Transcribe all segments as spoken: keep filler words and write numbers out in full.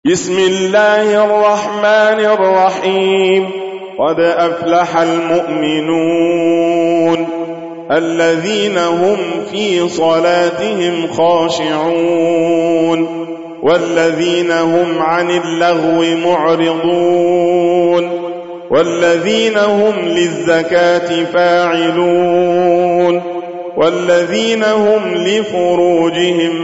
بسم الله الرحمن الرحيم. قد أفلح المؤمنون الذين هم في صلاتهم خاشعون والذين هم عن اللغو معرضون والذين هم للزكاة فاعلون والذين هم لفروجهم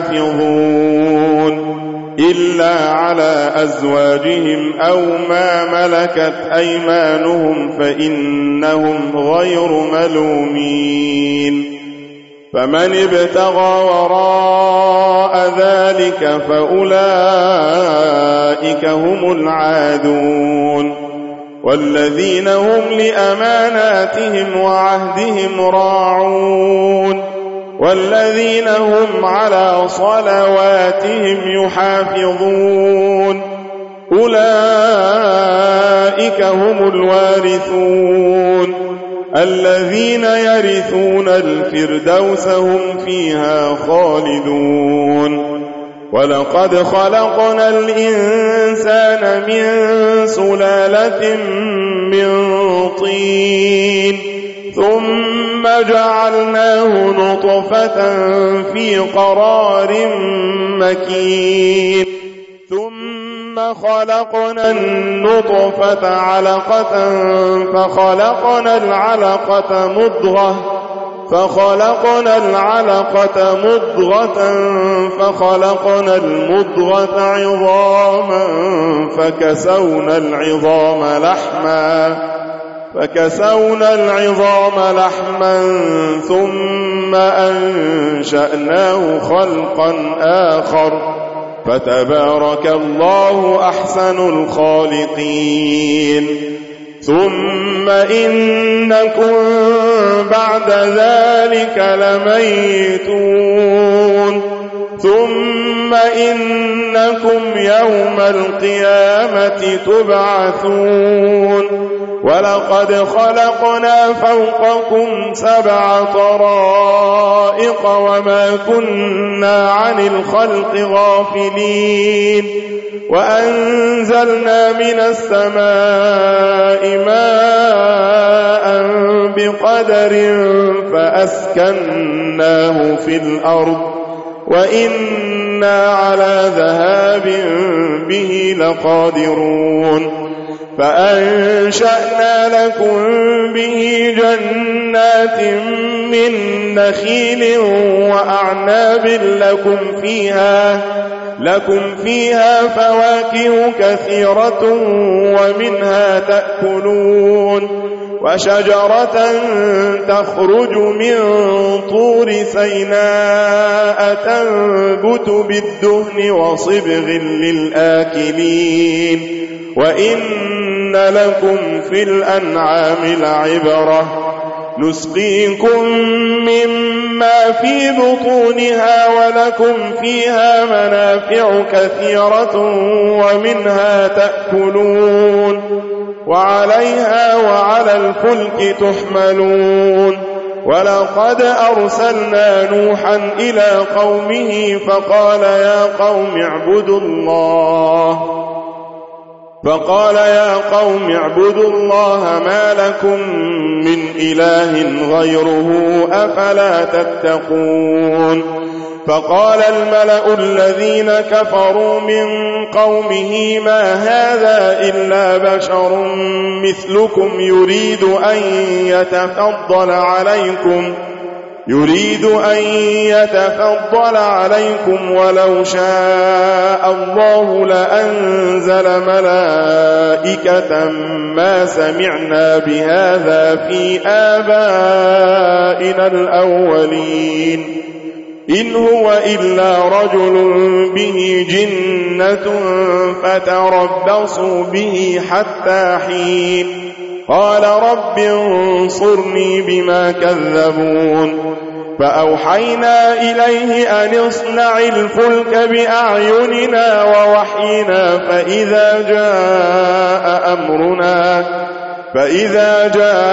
حافظون إلا على أزواجهم أو ما ملكت أيمانهم فإنهم غير ملومين. فمن ابتغى وراء ذلك فأولئك هم العادون والذين هم لأماناتهم وعهدهم راعون والذين هم على صلواتهم يحافظون أولئك هم الوارثون الذين يرثون الفردوس هم فيها خالدون. ولقد خلقنا الإنسان من سلالة من طين ثم جعلناه نطفة في قرار مكين ثم خلقنا النطفة علقة فخلقنا العلقة مضغة فخلقنا العلقة مضغة فخلقنا المضغة عظاما فكسونا العظام لحما فكسونا العظام لحما ثم أنشأناه خلقا آخر فتبارك الله أحسن الخالقين. ثم إنكم بعد ذلك لميتون ثم إنكم يوم القيامة تبعثون ولقد خلقنا فوقكم سبع طرائق وما كنا عن الخلق غافلين وأنزلنا من السماء ماء بقدر فأسكناه في الأرض وإنا على ذهاب به لقادرون. فأنشأنا لكم به جنات من نخيل وأعناب لكم فيها لكم فيها فواكه كثيرة ومنها تأكلون وشجرة تخرج من طور سيناء تنبت بالدهن وصبغ للآكلين وإن لكم في الأنعام لعبرة نسقيكم مما في بطونها ولكم فيها منافع كثيرة ومنها تأكلون وعليها وعلى الفلك تحملون. ولقد أرسلنا نوحا إلى قومه فقال يا قوم اعبدوا الله فقال يا قوم اعبدوا الله ما لكم من إله غيره أفلا تتقون. فقال الملأ الذين كفروا من قومه ما هذا إلا بشر مثلكم يريد أن يتفضل عليكم يريد أن يتفضل عليكم ولو شاء الله لأنزل ملائكة ما سمعنا بهذا في آبائنا الأولين إن هو إلا رجل به جنة فتربصوا به حتى حين. قال رب انصرني بما كذبون. فأوحينا إليه أن اصنع الفلك بأعيننا ووحينا فإذا جاء أمرنا فإذا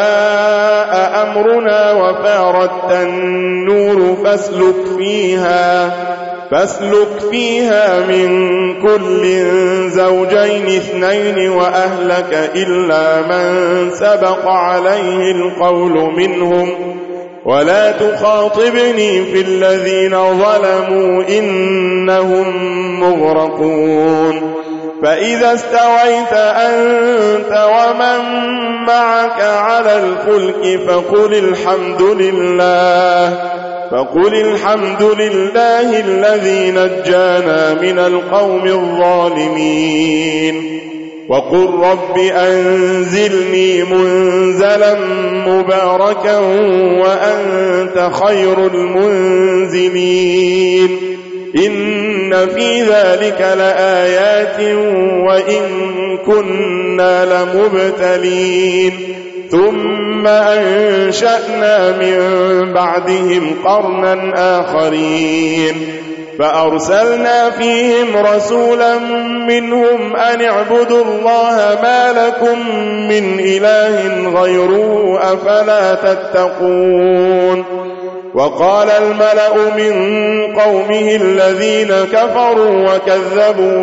جاء أمرنا وفارت النور فاسلك فيها فاسلك فيها من كل زوجين اثنين وأهلك إلا من سبق عليه القول منهم ولا تخاطبني في الذين ظلموا إنهم مغرقون فإذا استويت أنت ومن معك على الفلك فقل الحمد لله فقل الحمد لله الذي نجانا من القوم الظالمين وقل رب أنزلني منزلا مباركا وأنت خير المنزلين إن في ذلك لآيات وإن كنا لمبتلين ثم أنشأنا من بعدهم قرنا آخرين فأرسلنا فيهم رسولا منهم أن اعبدوا الله ما لكم من إله غيره أفلا تتقون وقال الملأ من قومه الذين كفروا وكذبوا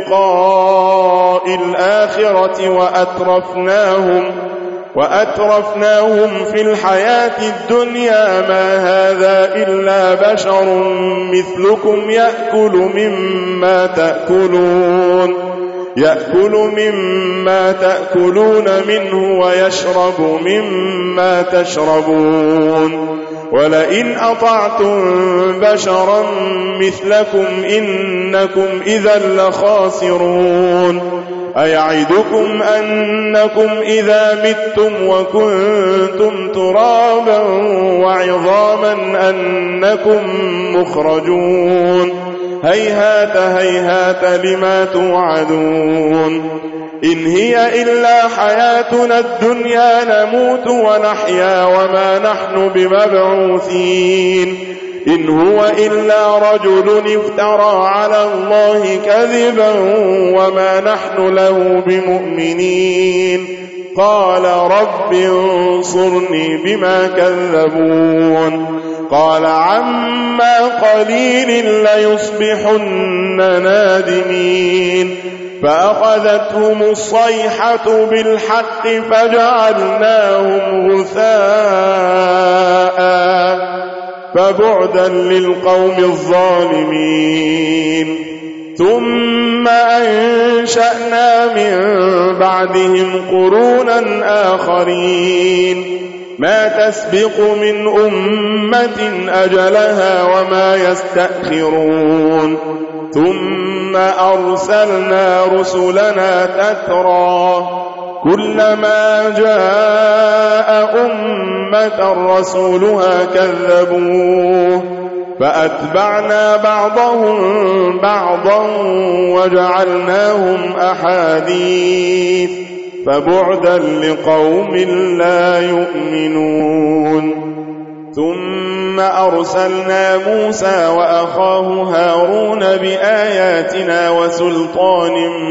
بلقاء الآخرة وأترفناهم وأترفناهم في الحياة الدنيا ما هذا إلا بشر مثلكم يأكل مما تأكلون يأكل مما تأكلون منه ويشرب مما تشربون ولئن أطعتم بشرا مثلكم إنكم إذا لخاسرون أيعدكم أنكم إذا متم وكنتم ترابا وعظاما أنكم مخرجون هيهات هيهات لما توعدون إن هي إلا حياتنا الدنيا نموت ونحيا وما نحن بمبعوثين إن هو إلا رجل افترى على الله كذبا وما نحن له بمؤمنين قال رب انصرني بما كذبون قال عما قليل ليصبحن نادمين فأخذتهم الصيحة بالحق فجعلناهم غثاء فبعدا للقوم الظالمين ثم أنشأنا من بعدهم قرونا آخرين ما تسبق من أمة أجلها وما يستأخرون ثم أرسلنا رسلنا تترى كلما جاء أمة رسولها كذبوه فأتبعنا بعضهم بعضا وجعلناهم أحاديث فبعدا لقوم لا يؤمنون ثم أرسلنا موسى وأخاه هارون بآياتنا وسلطان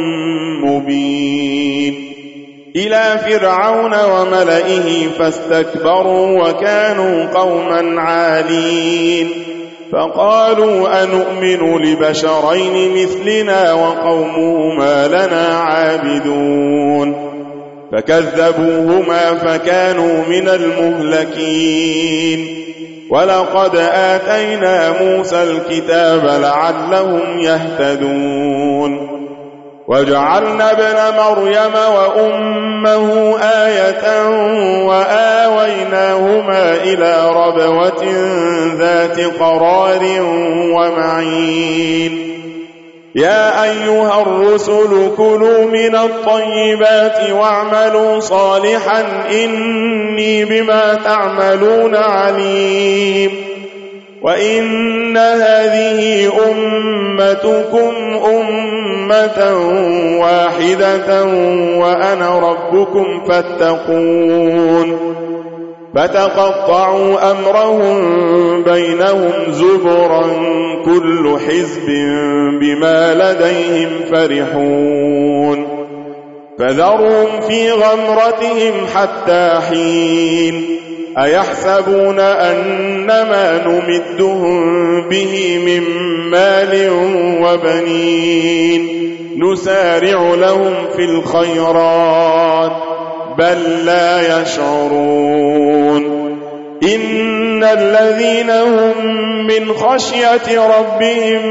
مبين إلى فرعون وملئه فاستكبروا وكانوا قوما عالين فقالوا أنؤمن لبشرين مثلنا وقومهما لنا عابدون فكذبوهما فكانوا من المهلكين ولقد آتينا موسى الكتاب لعلهم يهتدون وجعلنا ابن مريم وأمه آية وآويناهما إلى ربوة ذات قرار ومعين يا أيها الرسل كلوا من الطيبات واعملوا صالحا إني بما تعملون عليم وإن هذه أمتكم أمة واحدة وأنا ربكم فاتقون فتقطعوا أمرهم بينهم زبرا كل حزب بما لديهم فرحون فذرهم في غمرتهم حتى حين أيحسبون أنما نمدهم به من مال وبنين نسارع لهم في الخيرات بل لا يشعرون إن الذين هم من خشية ربهم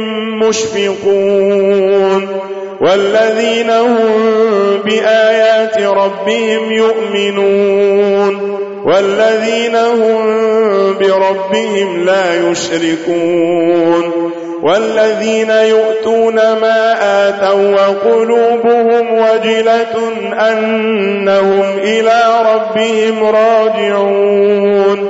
مشفقون والذين هم بآيات ربهم يؤمنون والذين هم بربهم لا يشركون والذين يؤتون ما آتوا وقلوبهم وجلة أنهم إلى ربهم راجعون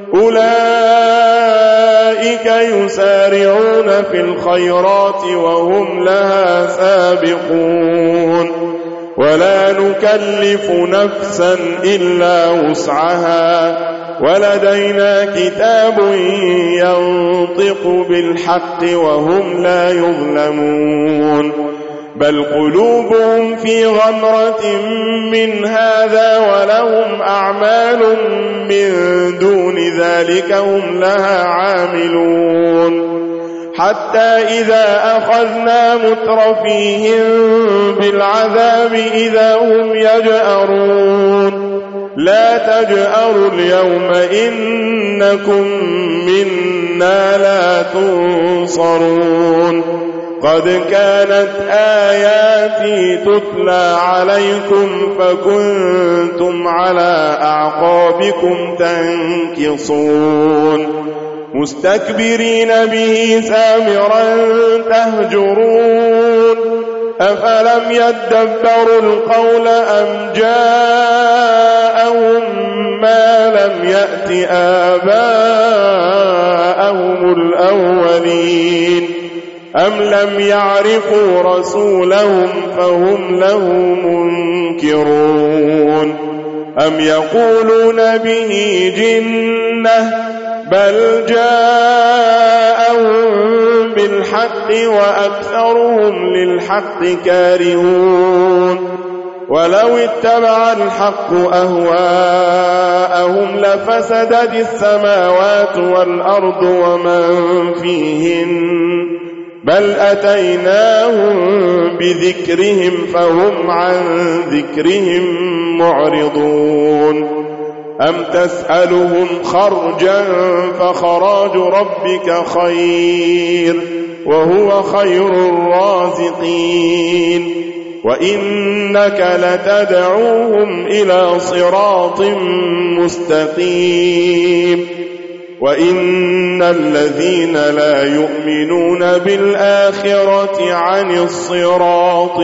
أولئك يسارعون في الخيرات وهم لها سابقون ولا نكلف نفسا إلا وسعها ولدينا كتاب ينطق بالحق وهم لا يظلمون بل قلوبهم في غمرة من هذا ولهم أعمال من دون ذلك هم لها عاملون حتى إذا أخذنا مترفيهم بالعذاب إذا هم يجأرون لا تجأروا اليوم إنكم منا لا تنصرون قد كانت آياتي تتلى عليكم فكنتم على أعقابكم تنكصون مستكبرين به سامرا تهجرون أفلم يدبروا القول أم جاءهم ما لم يأت آباءهم الأولين أم لم يعرفوا رسولهم فهم له منكرون أم يقولون به جنة بل جاءهم بالحق وأكثرهم للحق كارهون ولو اتبع الحق أهواءهم لفسدت السماوات والأرض ومن فيهن بل أتيناهم بذكرهم فهم عن ذكرهم معرضون أم تسألهم خرجا فخراج ربك خير وهو خير الرازقين وإنك لتدعوهم إلى صراط مستقيم وإن الذين لا يؤمنون بالآخرة عن الصراط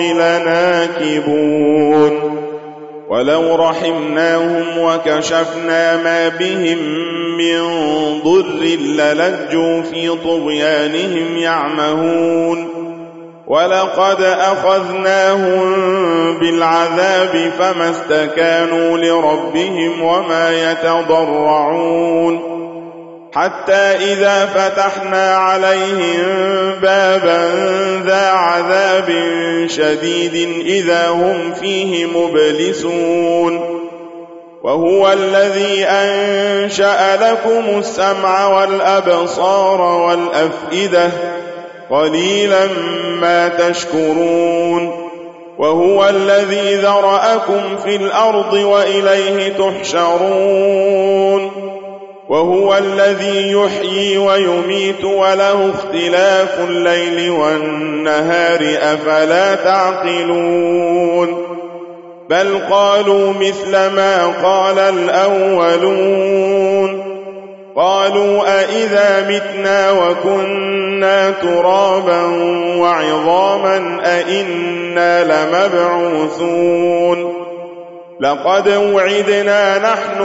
لناكبون ولو رحمناهم وكشفنا ما بهم من ضر للجوا في طغيانهم يعمهون ولقد أخذناهم بالعذاب فما استكانوا لربهم وما يتضرعون حتى إذا فتحنا عليهم بابا ذا عذاب شديد إذا هم فيه مبلسون وهو الذي أنشأ لكم السمع والأبصار والأفئدة قليلا ما تشكرون وهو الذي ذرأكم في الأرض وإليه تحشرون وهو الذي يحيي ويميت وله اختلاف الليل والنهار أفلا تعقلون بل قالوا مثل ما قال الأولون قالوا أئذا متنا وكنا ترابا وعظاما أئنا لمبعوثون لقد وعدنا نحن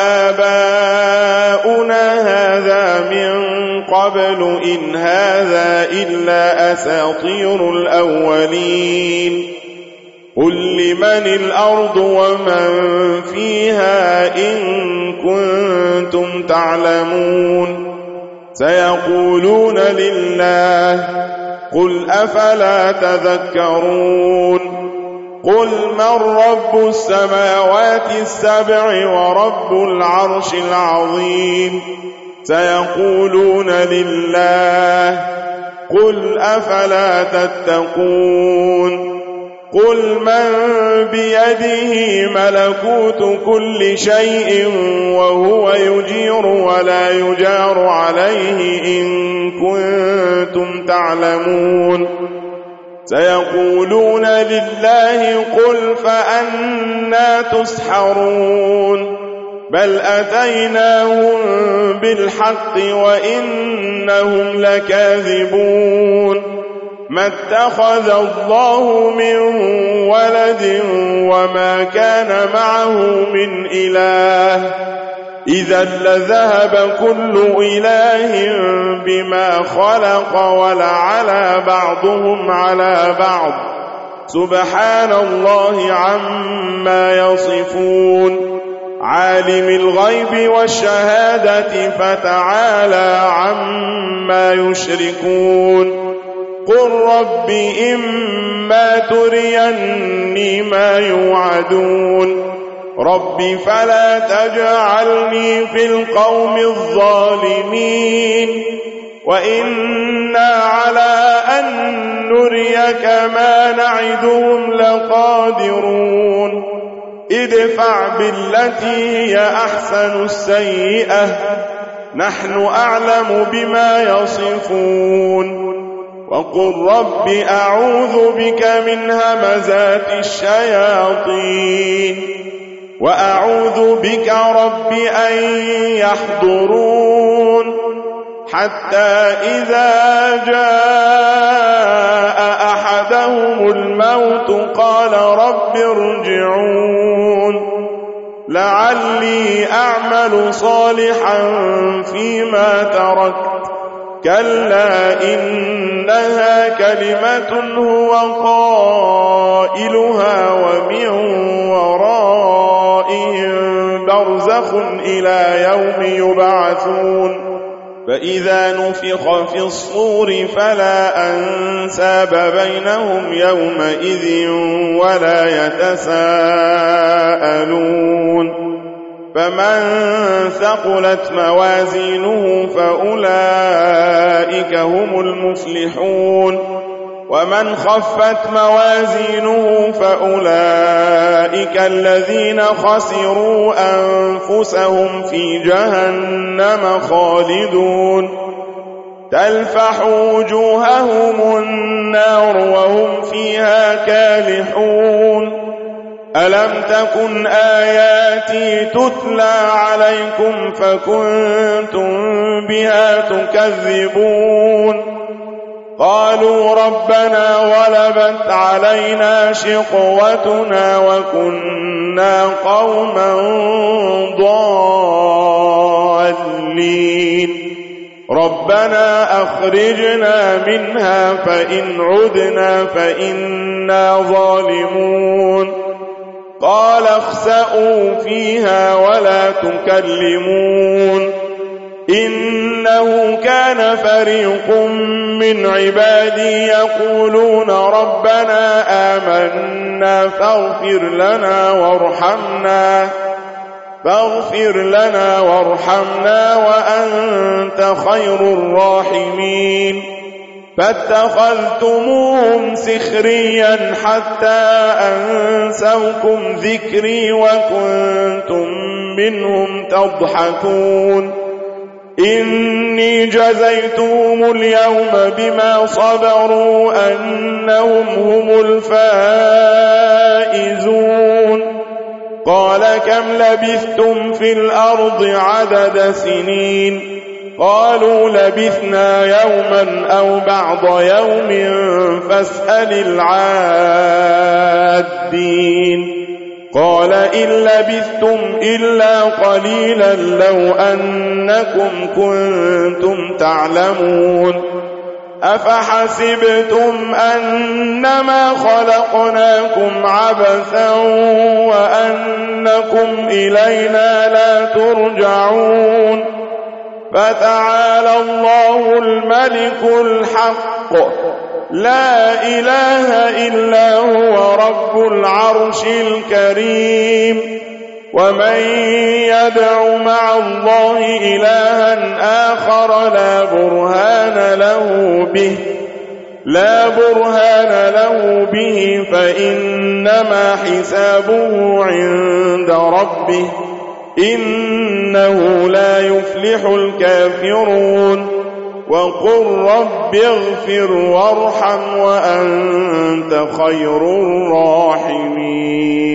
وآباؤنا هذا من قبل إن هذا إلا أساطير الأولين قل لمن الأرض ومن فيها إن كنتم تعلمون سيقولون لله قل أفلا تذكرون قل من رب السماوات السبع ورب العرش العظيم سيقولون لله قل أفلا تتقون قل من بيده ملكوت كل شيء وهو يجير ولا يجار عليه إن كنتم تعلمون سيقولون لله قل فأنى تسحرون بل أتيناهم بالحق وإنهم لكاذبون ما اتخذ الله من ولد وما كان معه من إله إذا لذهب كل إله بما خلق ولعلى بعضهم على بعض سبحان الله عما يصفون عالم الغيب والشهادة فتعالى عما يشركون قل رب إما تريني ما يوعدون رب فلا تجعلني في القوم الظالمين وإنا على أن نريك ما نعدهم لقادرون ادفع بالتي هي أحسن السيئة نحن أعلم بما يصفون وقل رب أعوذ بك من همزات الشياطين وأعوذ بك رب أن يحضرون حتى إذا جاء أحدهم الموت قال رب ارجعون لعلي أعمل صالحا فيما تركت كلا إنها كلمة هو قائلها ومن ورائهم برزخ إلى يوم يبعثون فإذا نفخ في الصور فلا أنساب بينهم يومئذ ولا يتساءلون فمن ثقلت موازينه فأولئك هم المفلحون ومن خفت موازينه فأولئك الذين خسروا أنفسهم في جهنم خالدون تلفح وجوههم النار وهم فيها كالحون ألم تكن آياتي تتلى عليكم فكنتم بها تكذبون قالوا ربنا غلبت علينا شقوتنا وكنا قوما ضالين ربنا أخرجنا منها فإن عدنا فإنا ظالمون قال اخسئوا فيها ولا تكلمون إنه كان فريق من عبادي يقولون ربنا آمنا فاغفر لنا وارحمنا فاغفر لنا وارحمنا وأنت خير الراحمين فاتخذتموهم سخريا حتى أنسوكم ذكري وكنتم منهم تضحكون إني جزيتهم اليوم بما صبروا أنهم هم الفائزون قال كم لبثتم في الأرض عدد سنين قالوا لبثنا يوما أو بعض يوم فاسأل العادين قال إن لبثتم إلا قليلا لو أنكم كنتم تعلمون أفحسبتم أنما خلقناكم عبثا وأنكم إلينا لا ترجعون فتعالى الله الملك الحق لا إله إلا هو رب رب العرش الكريم. ومن يدع مع الله إلها آخر لا برهان له به لا برهان له به فإنما حسابه عند ربه إنه لا يفلح الكافرون. وقل رب اغفر وارحم وأنت خير الراحمين.